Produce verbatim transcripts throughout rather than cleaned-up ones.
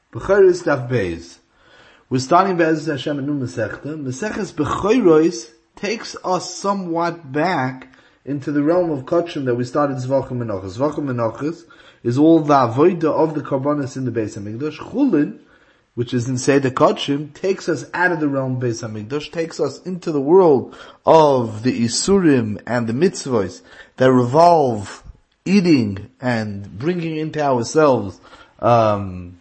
Bechoros Daf Beis. We're starting Be'ez Hashem a new Masechta. Maseches Bechoros takes us somewhat back into the realm of Kachim that we started Zvachim Menachos. Zvachim Menachos is all the avodah of the Karbanos in the Beis HaMikdash. Chulin, which is in Seder Kachim, takes us out of the realm of Beis HaMikdash, takes us into the world of the Isurim and the Mitzvos that revolve eating and bringing into ourselves um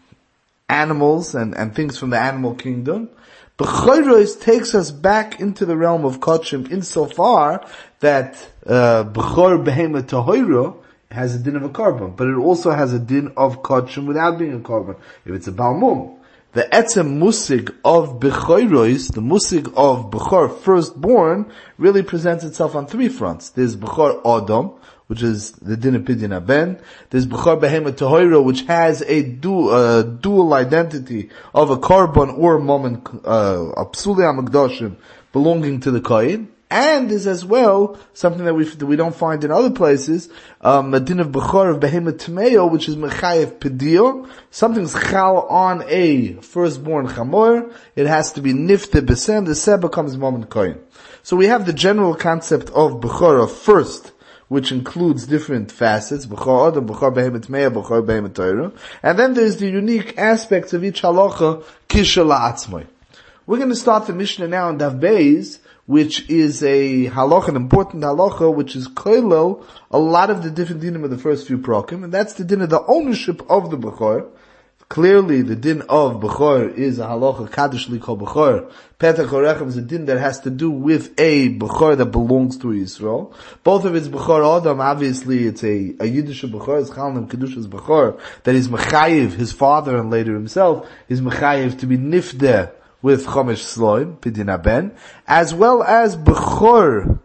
animals and, and things from the animal kingdom. Bechoros takes us back into the realm of Kachim insofar that uh, Bechor Behema Tahira has a din of a carbon, but it also has a din of Kachim without being a carbon, if it's a Balmum. The Etzem Musig of Bechoros, the Musig of Bechor, firstborn, really presents itself on three fronts. There's Bechor Adam, which is the din of Pidyon Haben. There's Bechor Behema Tahira, which has a du, uh, dual identity of a carbon or a moment, uh, a Psuli HaMikdashim belonging to the Kohen. And there's as well something that we that we don't find in other places, um, a din of Bechor of Behema Tmeo, which is Mechayev Pedio. Something's chal on a firstborn Chamor. It has to be Nifte Besen. The Se becomes moment Kohen. So we have the general concept of Bechor of first, which includes different facets, Bechor Adam, Bechor Behema Tmeo, Bechor Behema Torah. And then there's the unique aspects of each halacha, Kisha La'atzmai. We're going to start the Mishnah now in Daf Beis, which is a halacha, an important halacha, which is koilel a lot of the different dinim of the first few prokim, and that's the din of the ownership of the Bechor. Clearly, the din of Bechor is a halacha kaddish li kol Bechor. Petach Orechem is a din that has to do with a Bechor that belongs to Yisrael. Both of it's Bechor Adam, obviously it's a, a Yiddish Bechor, it's Chalnim Kedushas Bechor, that is Mechayiv, his father and later himself, is Mechayiv to be Nifdeh with Chomesh Sloim, Pidyon Haben, as well as Bechor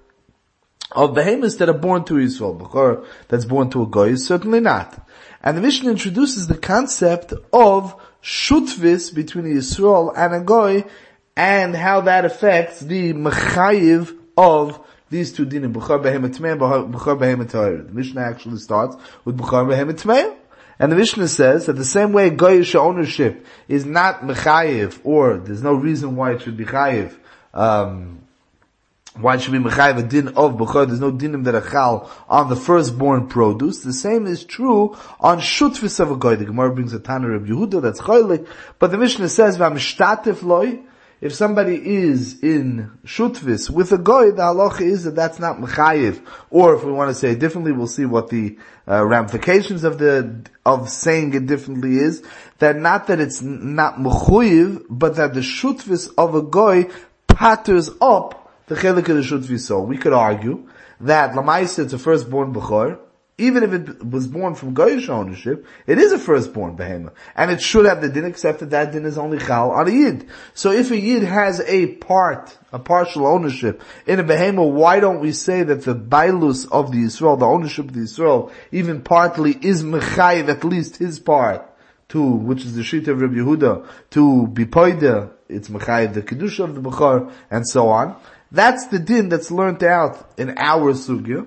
of behemoths that are born to Yisrael. Bechor that's born to a Goy is certainly not. And the Mishnah introduces the concept of shutvis between Yisrael and a Goy, and how that affects the Mechayiv of these two dinim, Bechor Behema Tmei and Bechor Behema Torah. The Mishnah actually starts with Bechor Behema Tmei. And the Mishnah says that the same way Goyish ownership is not Mechayiv, or there's no reason why it should be Chayiv, um, why it should be Mechayiv a din of Bechor, there's no dinim that are chal on the firstborn produce. The same is true on Shutvis of a Goy. The Gemara brings a Tanur of Yehuda, that's Choylik, but the Mishnah says, V'amishtatif loy, if somebody is in Shutvis with a Goy, the halacha is that that's not Mechayiv. Or if we want to say it differently, we'll see what the uh, ramifications of the, of saying it differently is, that not that it's not Mechuyiv, but that the Shutvis of a Goy patters up the chelik of the Shutvis. So we could argue that Lamaisa it's a firstborn Bechor, even if it was born from Goyish ownership, it is a firstborn behema. And it should have the din, except that that din is only chal on a yid. So if a yid has a part, a partial ownership in a behema, why don't we say that the bailus of the Yisrael, the ownership of the Yisrael, even partly is mechayiv, at least his part, to, which is the shita of Rabbi Yehuda, to be poida, it's mechayiv the kedusha of the Bechor, and so on. That's the din that's learnt out in our sugya.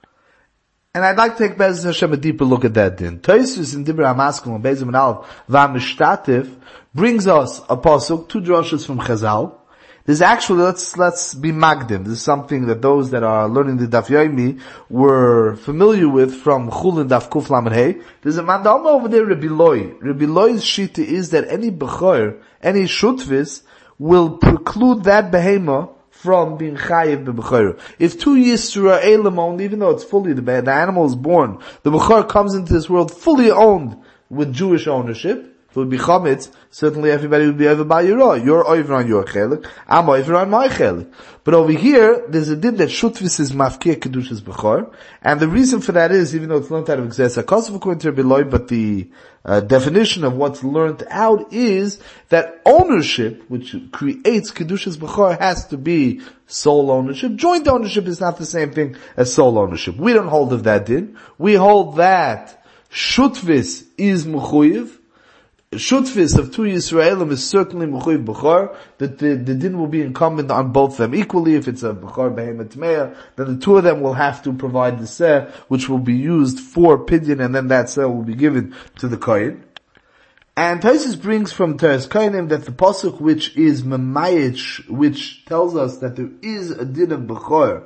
And I'd like to take Be'ez Hashem a deeper look at that din. Tosfos in Dibur HaMaskil and Be'ez Aleph V'amishtatif brings us a pasuk, two drashos from Chazal. There's actually, let's, let's be magdim. This is something that those that are learning the Daf Yomi were familiar with from Chulin Daf Kuf Lamed Hey. There's a mandalma over there, Rabbi Loi. Rabbi Loi's shita is that any Bechor, any Shutvis, will preclude that behema from being chayiv b'bechor. If two Yisraelim owned, even though it's fully, the, the animal is born, the Bechor comes into this world fully owned with Jewish ownership, if it would be chametz, certainly everybody would be over by your You're over on your chelik, I'm over on my chelik. But over here, there's a din that shutvis is mafkir kedushas Bechor, and the reason for that is, even though it's learned out of Gzes HaKosov according to Rabbi Loi, but the uh, definition of what's learned out is that ownership, which creates kedushas Bechor, has to be sole ownership. Joint ownership is not the same thing as sole ownership. We don't hold of that din. We hold that shutvis is mechuyev. Shutvis of two Yisraelim is certainly Mechuyev Bechor, that the, the din will be incumbent on both of them equally. If it's a Bechor Behema Tmeya, then the two of them will have to provide the Seh, which will be used for Pidyon, and then that Seh will be given to the Kohen. And Taisus brings from Teres Kainim that the pasuk which is Mamayich, which tells us that there is a din of Bechor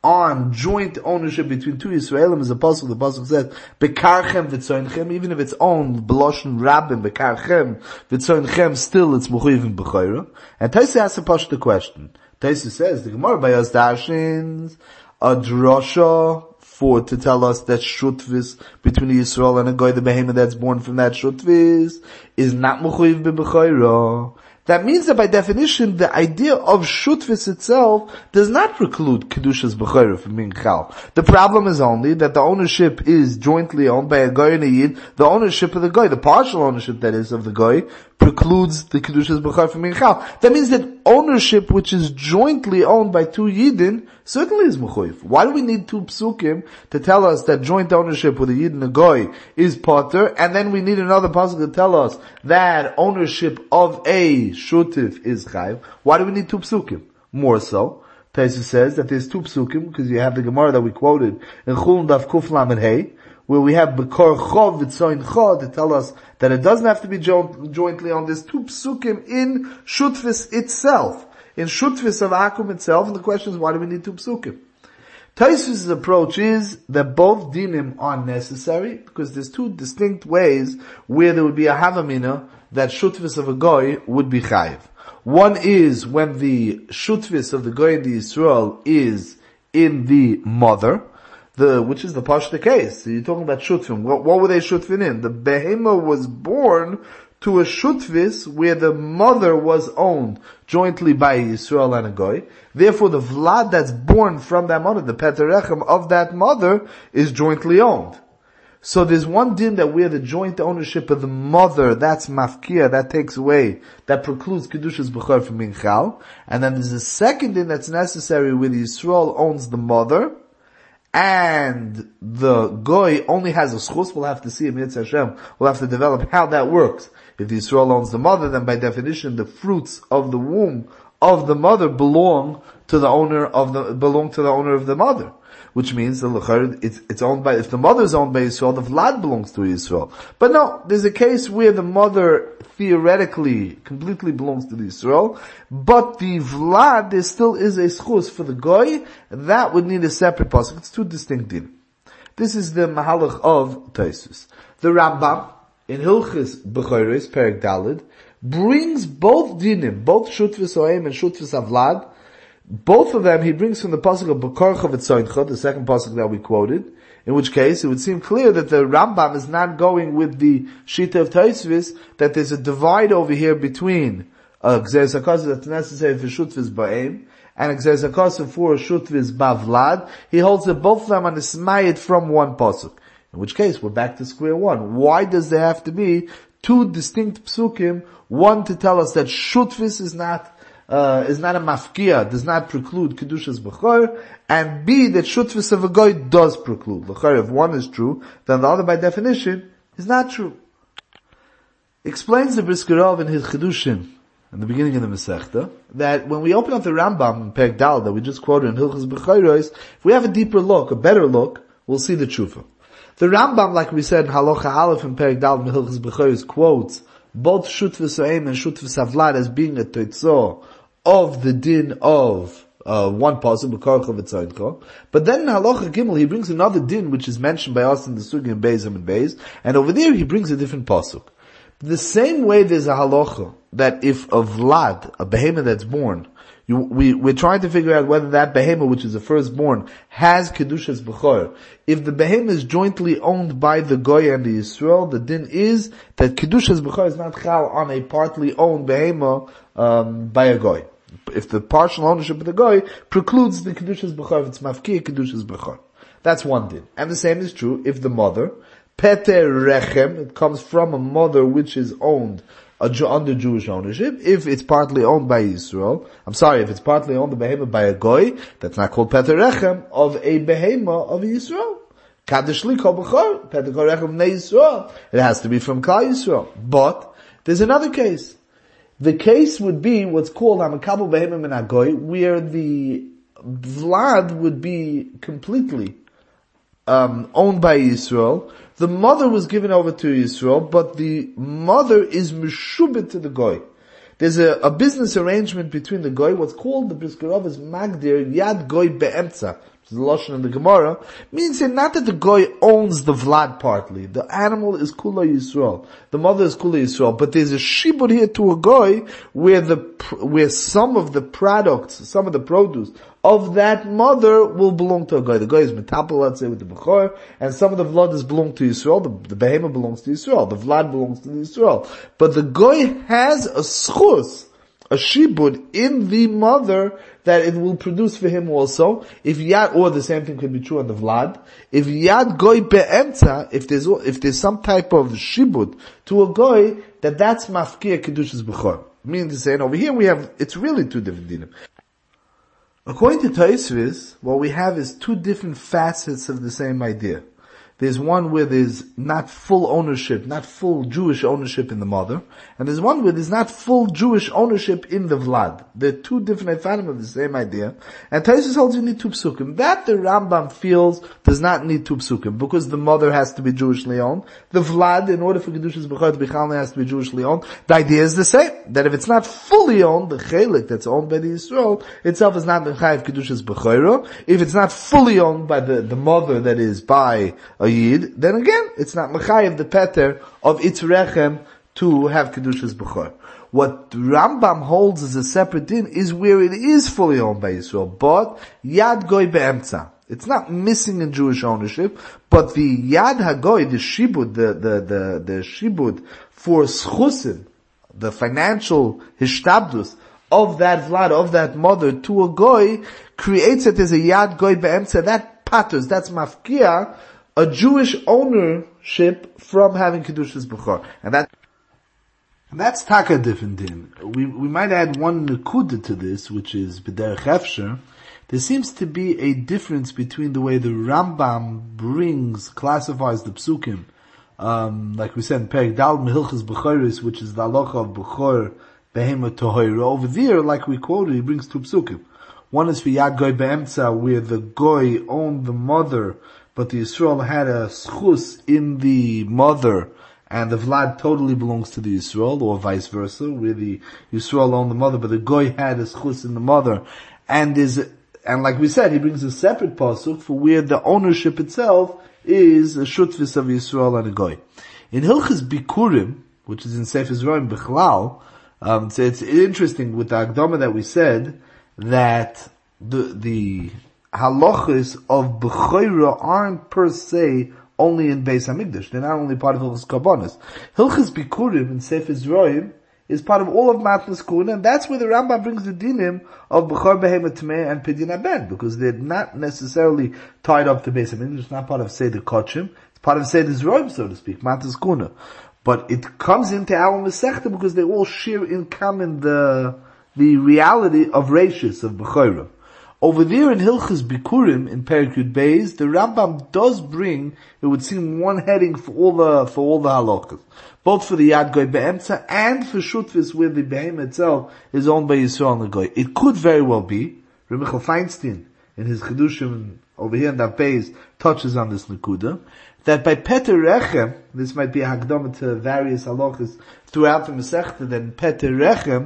on joint ownership between two Yisraelim is a pasuk. The pasuk says, Bekarchem v'tzoinchem, even if it's owned, Beloshen Rabbim, Bekarchem v'tzoinchem, still it's Mechuyev in Bechorah. And Taisus asks a pasuk the question. Taisus says, the Gemara by Yos Dashins, a drasha, for to tell us that shutvis between the Yisrael and a goy, the behemoth that's born from that shutvis, is not mechuyev b'bechorah. That means that by definition, the idea of shutvis itself does not preclude kedushas bechorah from being chal. The problem is only that the ownership is jointly owned by a goy and a yid. The ownership of the goy, the partial ownership that is of the goy, precludes the kedushas bechorah from being chal. That means that ownership which is jointly owned by two yidin certainly is mechuyev. Why do we need two psukim to tell us that joint ownership with a yid and a goy is potter, and then we need another pasuk to tell us that ownership of a shutif is chayv? Why do we need two psukim? More so, Taisus says that there's two psukim because you have the Gemara that we quoted in Chulun Daf Kuf Lamed Hey, where we have Bekor Chov V'Tzoin Chod to tell us that it doesn't have to be jo- jointly on. There's two psukim in Shutvis itself, in Shutvis of Akum itself, and the question is, why do we need two psukim? Taisus' approach is that both dinim are necessary, because there's two distinct ways where there would be a havamina that Shutvis of a goy would be chayiv. One is when the Shutvis of the goy in the Yisrael is in the mother, The, which is the Pashta case. So you're talking about Shutfim. What, what were they Shutfin in? The Behema was born to a Shutvis where the mother was owned jointly by Yisrael and a Goy. Therefore the Vlad that's born from that mother, the Peterechem of that mother, is jointly owned. So there's one din that where the joint ownership of the mother, that's mafkia, that takes away, that precludes Kedushas Bechor from being chal. And then there's a second din that's necessary where the Yisrael owns the mother, and the goy only has a schus. We'll have to see in Mitzvah Hashem. We'll have to develop how that works. If the Yisrael owns the mother, then by definition the fruits of the womb of the mother belong to the owner of the, belong to the owner of the mother. Which means that it's, it's owned by, if the mother is owned by Yisrael, the Vlad belongs to Yisrael. But no, there's a case where the mother theoretically completely belongs to the Yisrael, but the Vlad, there still is a schus for the Goy, that would need a separate pasuk. It's two distinct din. This is the Mahalach of Taisus. The Rambam, in Hilchis Bechores, Perek Dalid, brings both dinim, both Shutvis Oem and Shutvis Avlad. Both of them he brings from the pasuk of Bekorcha v'tzoincha, the second pasuk that we quoted, in which case it would seem clear that the Rambam is not going with the Shita of Taisvis, that there's a divide over here between uh, Gzeres HaKasav that's necessary for Shutvis Ba'em, and Gzeres HaKasav for Shutvis Ba'vlad. He holds that both of them are nismayit from one pasuk. In which case, we're back to square one. Why does there have to be two distinct psukim, one to tell us that Shutvis is not Uh, is not a mafkia, does not preclude Kedushas Bechor, and B, that Shutvis of a Goy does preclude. L'chor, if one is true, then the other by definition is not true. Explains the Brisker Rov in his Chidushin, in the beginning of the Masechta, that when we open up the Rambam in Perek Dal that we just quoted in Hilchos Bechoros, if we have a deeper look, a better look, we'll see the Tshuva. The Rambam, like we said in Halacha Aleph in Perek Dal in Hilchos Bechoros, quotes both Shutvis Oem and Shutvis Avlad as being a Teitzor of the din of uh, one pasuk, Bekorcha v'tzoincha. But then in Halacha Gimel he brings another din which is mentioned by us in the Sugi and Beizim and Beiz, and over there he brings a different pasuk. The same way there's a halacha that if a vlad, a behemoth that's born, you, we, we're trying to figure out whether that behemoth, which is the firstborn, has Kedushas Bechor. If the behemoth is jointly owned by the Goy and the Yisrael, the din is that Kedushas Bechor is not chal on a partly owned behemoth um, by a Goy. If the partial ownership of the Goy precludes the Kedushas Bechor, if it's mafkir Kedushas Bechor. That's one din. And the same is true if the mother, Peter Rechem, it comes from a mother which is owned under Jewish ownership. If it's partly owned by Israel, I'm sorry, if it's partly owned by a by a Goy, that's not called Peter Rechem of a behema of Israel. Kaddish li kol bechor, Peter Rechem ne Israel. It has to be from Klal Yisrael. But there's another case. The case would be what's called Hamakabel behema min Goy, where the Vlad would be completely um, owned by Yisrael. The mother was given over to Yisrael, but the mother is meshubit to the goy. There's a, a business arrangement between the goy, what's called the Brisker Rav is Magdir Yad Goy Be'emtza, which is the Lashon in the Gemara, means that not that the goy owns the Vlad partly. The animal is Kula Yisrael. The mother is Kula Yisrael. But there's a shibud here to a goy where the, where some of the products, some of the produce of that mother will belong to a goy. The goy is metapel, let's say, with the Bechor, and some of the Vlad is belong to Yisrael. The, the Behema belongs to Yisrael. The Vlad belongs to Yisrael. But the goy has a schus, a shibud in the mother that it will produce for him also. If yad, or the same thing could be true on the Vlad. If yad goy be'emtza, if there's, if there's some type of shibud to a goy, that that's mafkia kedushas b'chor. Meaning to say, and over here we have, it's really two different dinim. According to Tosfos, what we have is two different facets of the same idea. There's one where there's not full ownership, not full Jewish ownership in the mother, and there's one where there's not full Jewish ownership in the Vlad. They're two different efanim of the same idea, and Tosfos holds you need two psukim. That the Rambam feels does not need two psukim, because the mother has to be Jewishly owned. The Vlad, in order for Kedushas B'chor to be Chalmei, has to be Jewishly owned. The idea is the same, that if it's not fully owned, the Chelik that's owned by the Yisrael itself is not Mechayev Kedushas B'chor. If it's not fully owned by the, the mother that is by a Yid, then again, it's not Mechayev the Peter of its Rechem to have Kedushas B'chor. What Rambam holds as a separate din is where it is fully owned by Yisrael, but Yad Goy Be'emtza. It's not missing in Jewish ownership, but the Yad HaGoy, the Shibud, the, the, the, the Shibud for Schusim, the financial Hishtabdus of that Vlad, of that mother to a Goy, creates it as a Yad Goy Be'emtza. That patters, that's mafkia, a Jewish ownership from having Kedushas B'chor. And that, and that's taka different din. We, we might add one nekuda to this, which is b'derech efsher. There seems to be a difference between the way the Rambam brings, classifies the psukim, um, like we said in Perek Dal Mehilchas B'choris, which is the halacha of B'chor Behema Tohoira. Over there, like we quoted, he brings two psukim. One is for Yad Goy Be'emtza, where the Goy owned the mother, but the Yisrael had a schus in the mother, and the Vlad totally belongs to the Yisrael, or vice versa, where the Yisrael owned the mother, but the Goy had a schus in the mother. And is, and like we said, he brings a separate pasuk for where the ownership itself is a shutvis of Yisrael and a Goy. In Hilchas Bikurim, which is in Sefer Zerayim Bechlal, um, so it's interesting with the Akdama that we said, that the, the, halachas of Bechora aren't per se only in Beis HaMikdash. They're not only part of Hilchas Karbonos. Hilchas Bikurim in Sefer Zerayim is part of all of Matnas Kuna, and that's where the Rambam brings the dinim of Bechor Behema Tmei and Pidyon Haben, because they're not necessarily tied up to Beis HaMikdash. It's not part of Seder Kochim. It's part of Seder Zerayim, so to speak, Matnas Kuna. But it comes into our Masechta because they all share in common the, the reality of Reishis, of Bechorah. Over there in Hilchas Bikurim, in Perek Yud Beis, the Rambam does bring, it would seem, one heading for all the, for all the halachas. Both for the Yad Goy Be'emtza and for Shutvis, where the Behem itself is owned by Yisrael and the Goy. It could very well be, Reb Michal Feinstein, in his Chedushim, over here in that Beis, touches on this Nekuda, that by Peter Rechem, this might be a Hakdama to various halachas throughout the Masechta, that Peter Rechem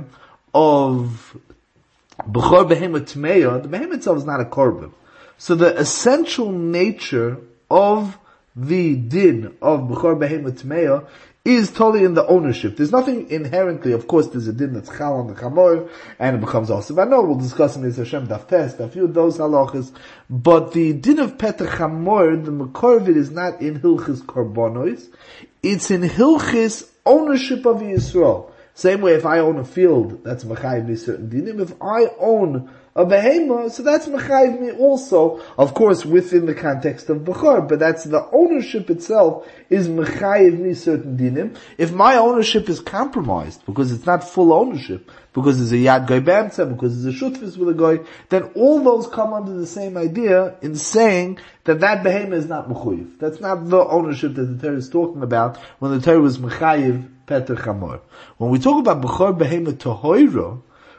of B'chor Behema Tmeya, the Behema itself is not a korban. So the essential nature of the din of B'chor Behema Tmeya is totally in the ownership. There's nothing inherently, of course there's a din that's chal on the chamor, and it becomes also vano. We'll discuss in this Hashem Daf Test, a few of those halachas. But the din of Petach Chamor, the makor of it is not in Hilchis Korbanos, it's in Hilchis ownership of Yisrael. Same way, if I own a field, that's mechayiv me certain dinim. If I own a behema, so that's mechayiv me also, of course, within the context of bechor, but that's the ownership itself is mechayiv me certain dinim. If my ownership is compromised, because it's not full ownership, because there's a yad goy be'emtza, because there's a shutfis with a goy, then all those come under the same idea in saying that that behema is not mechuyiv. That's not the ownership that the Torah is talking about when the Torah was mechayiv Petach Chamor. When we talk about Bechor Behema Tohoira,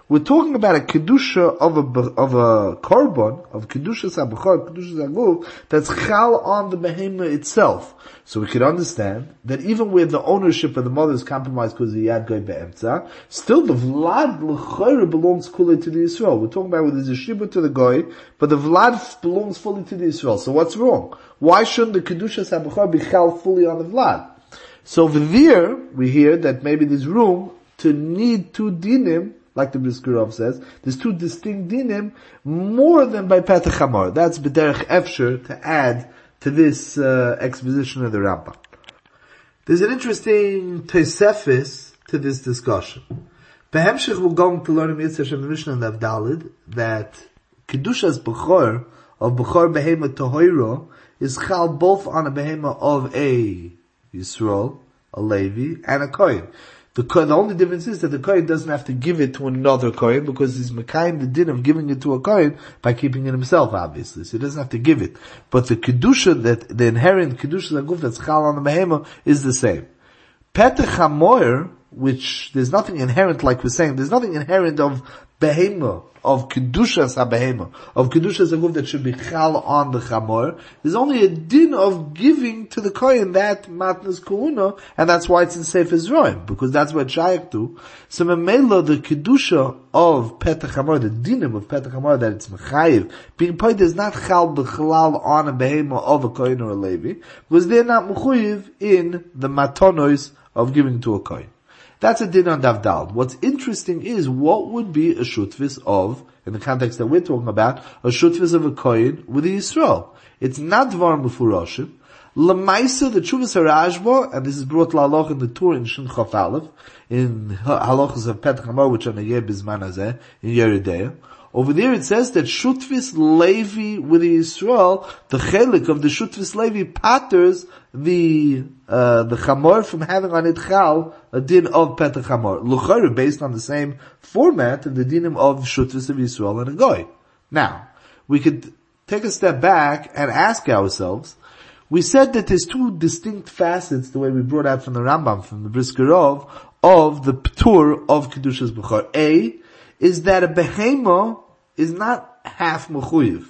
we're talking about a kedusha of a of a korban, of kedusha sabachar, kedusha zaguf, that's chal on the behema itself. So we could understand that even where the ownership of the mother is compromised because the yad goy be'emtza, still the vlad l'chayre belongs fully to the Yisrael. We're talking about where there's a shibud to the goy, but the vlad belongs fully to the Yisrael. So what's wrong? Why shouldn't the kedusha sabachar be chal fully on the vlad? So over there, we hear that maybe there's room to need two dinim, like the Brisker Rav says, there's two distinct dinim, more than by Petach Hamor. That's b'derech efsher to add to this uh, exposition of the Rambam. There's an interesting Tosefis to this discussion. Behemshich, we're going to learn in Yitzhak Shem the Mishnah and Avdalid that Kedushas Bechor, of Bechor Behema Tohoiro, is chal both on a Behema of a Yisrael, a Levi, and a Kohen. The, the only difference is that the Kohen doesn't have to give it to another Kohen because he's Mekayim the din of giving it to a Kohen by keeping it himself, obviously. So he doesn't have to give it. But the Kedusha, that, the inherent Kedusha Zaguf that's Chal on the Behema is the same. Petach HaMoyer, which there's nothing inherent, like we're saying, there's nothing inherent of Behema, of Kedushas HaBehema, of Kedushas HaGuf that should be Chal on the Chamor. There's only a din of giving to the Kohen that Matnas Kuhuna, and that's why it's in Sefer Zroim, because that's what Shaykh to. So Memela, the Kedusha of Petach HaMor, the dinim of Petach HaMor, that it's Mechayiv, being paid is not Chal B'chalal on a Behema of a Kohen or a Levi, because they're not Mechayiv in the Matonos of giving to a Kohen. That's a din on Davdal. What's interesting is what would be a shutvis of, in the context that we're talking about, a shutvis of a kohen with a Yisrael. It's not dvar mufurashim. Lamaisa, the Chuvas Harashba, and this is brought la'aloch in the Tur in Shin Chaf Aleph, in halachas of Petach HaMor, which are Neyeh Bizman Hazeh, in Yeridea. Over there it says that Shutvis Levi with the Yisrael, the chelik of the Shutvis Levi patters the, uh, the Chamor from having on it Chal, a din of Petach HaMor. L'chayr, based on the same format, the dinim of Shutvis of Yisrael and a Goy. Now, we could take a step back and ask ourselves, we said that there's two distinct facets, the way we brought out from the Rambam, from the Brisker Rav, of the Ptur of Kedushas Bechor. A, is that a behema is not half mechuyev.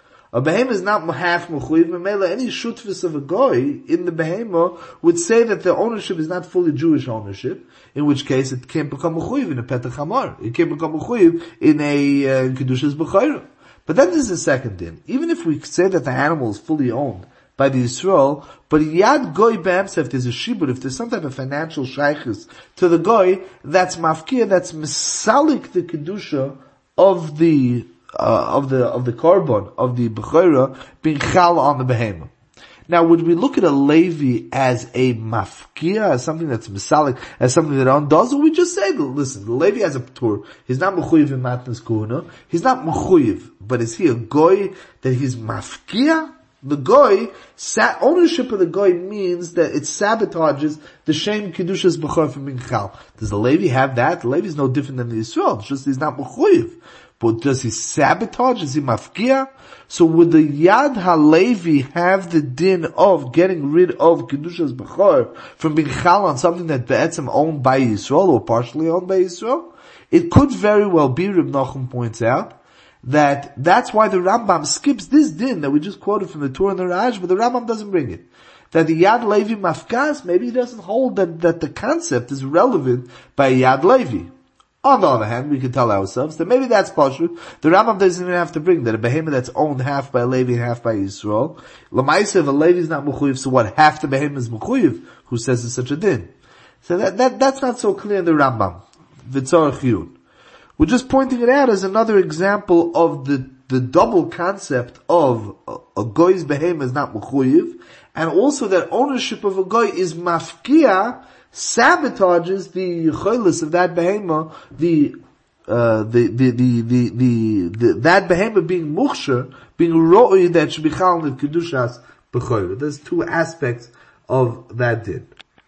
A behema is not half mechuyev. Memela, any shutvis of a goy in the behema would say that the ownership is not fully Jewish ownership, in which case it can't become mechuyev in a Petach HaMor. It can't become mechuyev in a uh, Kedushas Bechor. But then there's a second din. Even if we say that the animal is fully owned by the Yisrael, but yad goy be'emsa, if there's a shibud, if there's some type of financial shaykhis to the goy, that's mafkia, that's misalik the kedusha of the, uh, of the, of the korban, of the bechora, being chal on the behema. Now, would we look at a Levi as a mafkia, as something that's misalik, as something that undoes, or we just say, listen, the Levi has a ptur, he's not mechuyev in matnas kuhuna, he's not mechuyev, but is he a goy that he's mafkia? The goy, ownership of the goy means that it sabotages the shem kedushas bechor from being chal. Does the Levi have that? The Levi is no different than the Yisrael. It's just he's not mechuyev. But does he sabotage? Is he mafkia? So would the Yad HaLevi have the din of getting rid of kedushas bechor from being chal on something that be'etzem owned by Yisrael or partially owned by Yisrael? It could very well be, Reb Nachum points out, that that's why the Rambam skips this din that we just quoted from the Torah and the Raj, but the Rambam doesn't bring it. That the Yad Levi Mafkas, maybe he doesn't hold that, that the concept is relevant by Yad Levi. On the other hand, we can tell ourselves that maybe that's pashut. The Rambam doesn't even have to bring that a behemoth that's owned half by Levi and half by Yisrael. L'maisa, if a Levi is not mechuyev, so what? Half the behemoth is mechuyev. Who says it's such a din? So that, that, that's not so clear in the Rambam. V'tzorach Yud. We're just pointing it out as another example of the, the double concept of a, a goy's behema is not mechuyev, and also that ownership of a goy is mafkia, sabotages the cholis of that behema, the, uh, the, the, the, the, the, the, that behema being muksher, being ro'y that should be chal in kedushas b'choyer. There's two aspects of that din.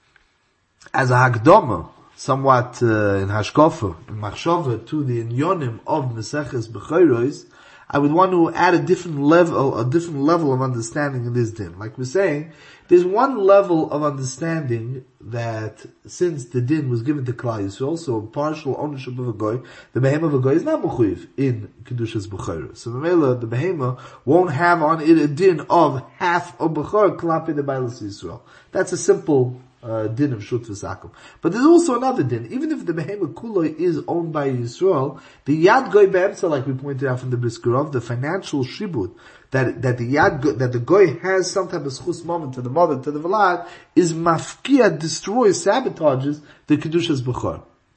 As a hakdama, somewhat uh, in hashkofa, in machshava, to the inyonim of Meseches Bechorois, I would want to add a different level, a different level of understanding in this din. Like we're saying, there's one level of understanding that since the din was given to Klal Yisrael, so partial ownership of a goy, the behema of a goy is not mechuyev in Kedushas Bechorah. So Mamela, the behema won't have on it a din of half of Bechorah klapi the Bailas Yisrael. That's a simple uh, din of Shut V'Sakum. But there's also another din. Even if the behema kuloi is owned by Yisrael, the Yad Goy Be'emtza, like we pointed out from the Briskerov, the financial shibud, that, that the Yad, that the Goy has some type of schus moment to the mother, to the Vlad, is mafkia, destroys, sabotages the Kedushas Bechor.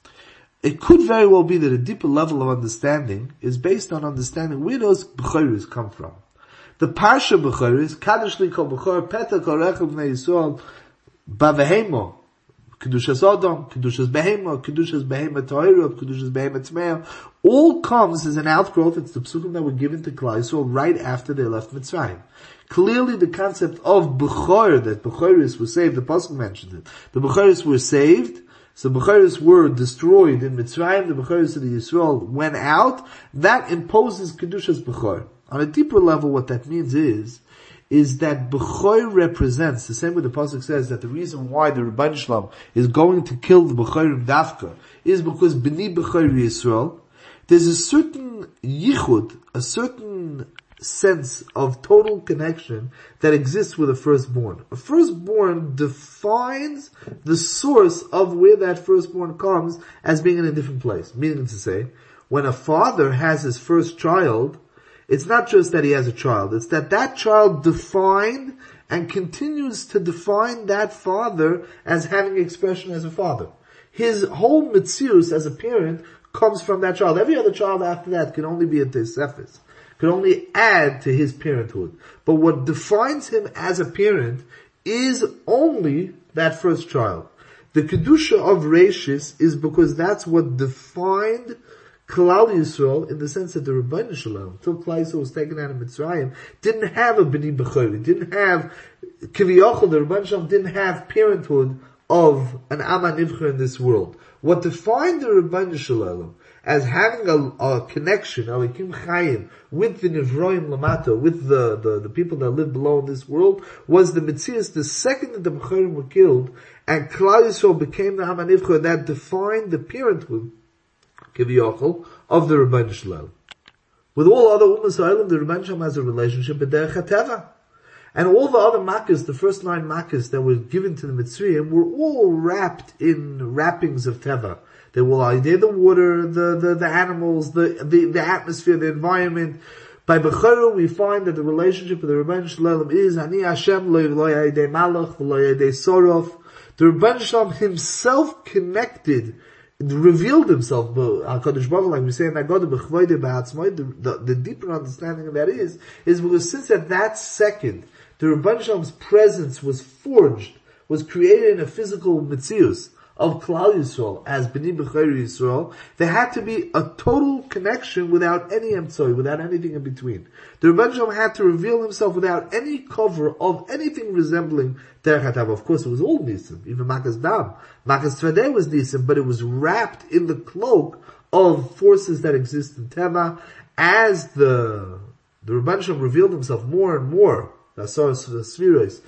It could very well be that a deeper level of understanding is based on understanding where those Bechoros come from. The Parsha Bechoros, Kadosh li kol Bechor, Petah kol rechav bnei Yisrael, Bavehemo, Kedushas Odom, Kedushas Behema, Kedushas Behema Tahira, Kedushas Behema Tmeah, all comes as an outgrowth. It's the psukim that were given to Klal Yisrael right after they left Mitzrayim. Clearly the concept of Bechor, that Bechoros were saved, the Pasuk mentioned it. The Bechoros were saved, so Bechoros were destroyed in Mitzrayim, the Bechoros of the Yisrael went out, that imposes Kedushas Bechor. On a deeper level, what that means is, is that Bechor represents, the same way the Pasuk says that the reason why the Rebbeinu Shalom is going to kill the Bechorim Dafka is because B'ni Bechor Yisrael, there's a certain yichud, a certain sense of total connection that exists with a firstborn. A firstborn defines the source of where that firstborn comes as being in a different place. Meaning to say, when a father has his first child, it's not just that he has a child, it's that that child defined and continues to define that father as having expression as a father. His whole metzius as a parent comes from that child. Every other child after that can only be a tesefis, can only add to his parenthood. But what defines him as a parent is only that first child. The Kedusha of Reishis is because that's what defined Klal Yisrael, in the sense that the Rebbeinu Shalom, until Klal Yisrael was taken out of Mitzrayim, didn't have a B'ni Bechor, didn't have Kiviyachol, the Rebbeinu Shalom didn't have parenthood of an Amma Nivcha in this world. What defined the Rebbeinu Shalom as having a, a connection, Alikim Chayim, with the Nivroim Lamata, with the, the, the people that live below in this world, was the Metzias, the second that the Bechorim were killed, and Klal Yisrael became the Amma Nivcha, that defined the parenthood Kiviyachol of the Rebbeinu Shalom. With all other Ummah Ha'olam, the Rebbeinu Shalom has a relationship with Derech HaTeva. And all the other makkahs, the first nine makkahs that were given to the Mitzrayim, were all wrapped in wrappings of Teva. They were either the water, the, the, the animals, the, the, the atmosphere, the environment. By Bechorah, we find that the relationship with the Rebbeinu Shalom is Ani Hashem lo yedei malach lo yedei sorof. The Rebbeinu Shalom himself connected, revealed himself, HaKadosh Baruch Hu, like we say in Haggadah, b'chvoidei b'atzmoi, the, the, the deeper understanding of that is, is because since at that second, the Rebbeinu Shalom's presence was forged, was created in a physical metzius of Klal Yisrael as B'ni Bechor Yisrael, there had to be a total connection without any emtzoi, without anything in between. The Rebbeinu Shalom had to reveal himself without any cover of anything resembling Derech HaTeva. Of course, it was all Nisim, even Makas Dam. Makas Tvadeh was Nisim, but it was wrapped in the cloak of forces that exist in Teva. As the, the Rebbeinu Shalom revealed himself more and more, unwrapped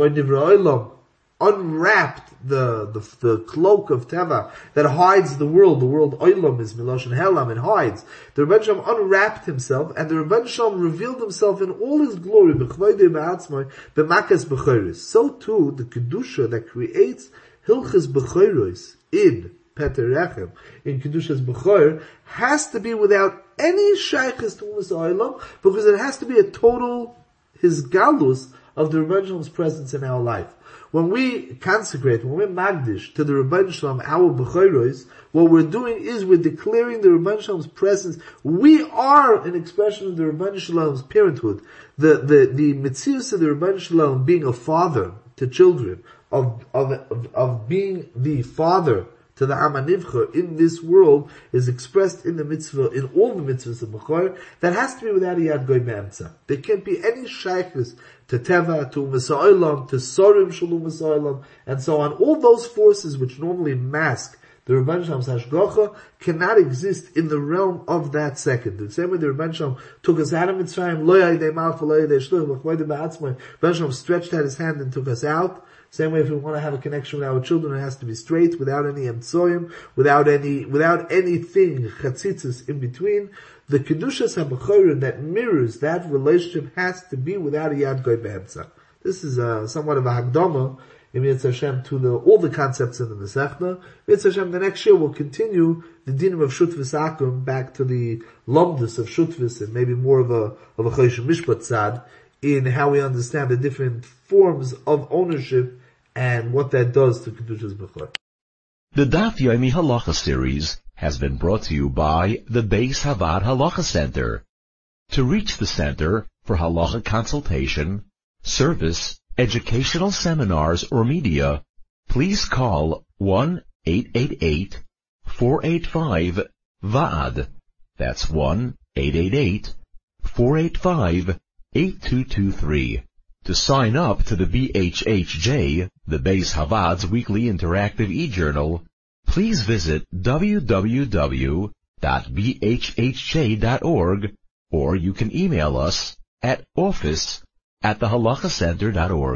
the, the, the cloak of Teva that hides the world. The world Olam is Miloshen Helam, it hides. The Rebbeinu Shalom unwrapped himself, and the Rebbeinu Shalom revealed himself in all his glory, b'chvoidei b'atzmoi, b'makas b'choros. So too, the Kedusha that creates Hilchas Bechoros in Peter Rechem, in Kedushas Bechor, has to be without any shaykhis to Umas Olam, because it has to be a total his galus of the Rebbeinu Shalom's presence in our life. When we consecrate, when we're magdish to the Rebbeinu Shalom, our Bechoros, what we're doing is we're declaring the Rebbeinu Shalom's presence. We are an expression of the Rebbeinu Shalom's parenthood. The, the, the metzius of the Rebbeinu Shalom being a father to children, of, of, of, of being the father to the Amma Nivcha in this world is expressed in the mitzvah, in all the mitzvahs of Bechor. That has to be without a Yad Goy Be'emtza. There can't be any shaykhis to Teva, to Umas Ha'olam, to Sorim Shalom Umas Ha'olam, and so on. All those forces which normally mask the Rebbeinu Shalom's hashgacha cannot exist in the realm of that second. The same way the Rebbeinu Shalom took us out of Mitzrayim, lo yadei malach v'lo yadei shluch, l'chvoidei ba'atzmai, Rebbeinu Shalom stretched out his hand and took us out. Same way if we want to have a connection with our children, it has to be straight, without any emtsoyim, without any, without anything, chatzitzis in between. The Kedushas HaBechorah that mirrors that relationship has to be without a Yad Goy Be'emtza. This is uh, somewhat of a Hagdama, in Yetz Hashem, to the, all the concepts in the Masechta. Yetz Hashem, the next year we'll continue the dinim of Shutvis Akum back to the Lomdus of Shutvis and maybe more of a, of a Chosh Mishpat Tzad in how we understand the different forms of ownership and what that does to Kedushas Bechor. The Daf Yomi Halacha series has been brought to you by the Beis Havad Halacha Center. To reach the center for halacha consultation, service, educational seminars, or media, please call one eight eight eight, four eight five, V A D. That's one eight eight eight, four eight five, eight two two three. To sign up to the B H H J, the Beis Havad's weekly interactive e-journal, please visit w w w dot b h h j dot org, or you can email us at office at the halacha center dot org.